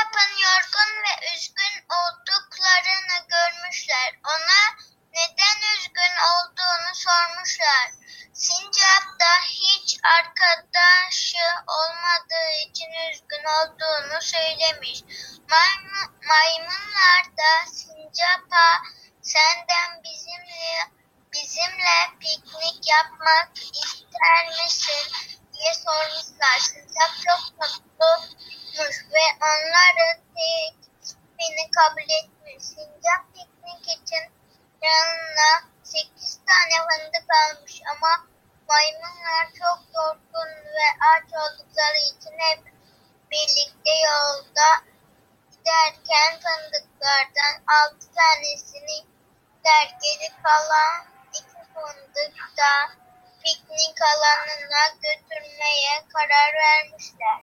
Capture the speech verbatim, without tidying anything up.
Sincap'ın yorgun ve üzgün olduklarını görmüşler. Ona neden üzgün olduğunu sormuşlar. Sincap da hiç arkadaşı olmadığı için üzgün olduğunu söylemiş. Maymun, maymunlar da Sincap'a senden bizimle bizimle piknik yapmak ister misin diye sormuşlar. Sincap çok mutluymuş ve onları teklifini kabul etmiş. Sincap piknik için yanına sekiz tane fındık almış ama maymunlar çok yorgun ve aç oldukları için hep birlikte yolda giderken fındıklardan altı tanesini der, geri kalan iki fındık da piknik alanına götürmeye karar vermişler.